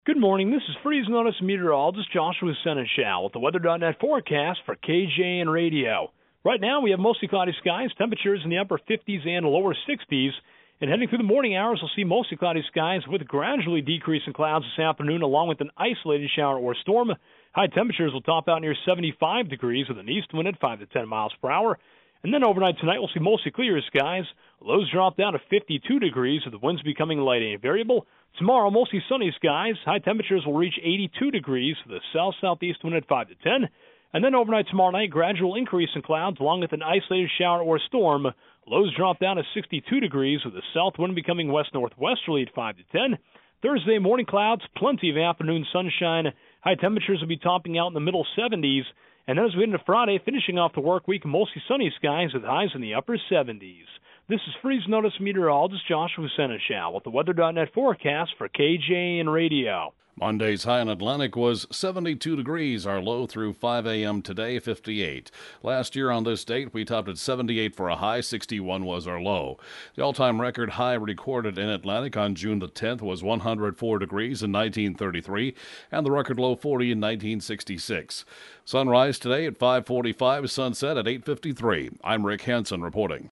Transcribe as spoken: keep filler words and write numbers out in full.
Good morning. This is Freeze Notice meteorologist Joshua Seneschal with the weather dot net forecast for K J N Radio. Right now, we have mostly cloudy skies, temperatures in the upper fifties and lower sixties. And heading through the morning hours, we'll see mostly cloudy skies with gradually decreasing clouds this afternoon, along with an isolated shower or storm. High temperatures will top out near seventy-five degrees with an east wind at five to ten miles per hour. And then overnight tonight, we'll see mostly clear skies. Lows drop down to fifty-two degrees with the winds becoming light and variable. Tomorrow, mostly sunny skies. High temperatures will reach eighty-two degrees with a south-southeast wind at five to ten. And then overnight tomorrow night, gradual increase in clouds along with an isolated shower or storm. Lows drop down to sixty-two degrees with the south wind becoming west-northwesterly at five to ten. Thursday morning clouds, plenty of afternoon sunshine. High temperatures will be topping out in the middle seventies. And then as we head into Friday, finishing off the work week, mostly sunny skies with highs in the upper seventies. This is Freeze Notice meteorologist Joshua Seneschal with the weather dot net forecast for K J N Radio. Monday's high in Atlantic was seventy-two degrees. Our low through five a.m. today, fifty-eight. Last year on this date, we topped at seventy-eight for a high, sixty-one was our low. The all-time record high recorded in Atlantic on June the tenth was one hundred four degrees in nineteen thirty-three, and the record low forty in nineteen sixty-six. Sunrise today at five forty-five, sunset at eight fifty-three. I'm Rick Hansen reporting.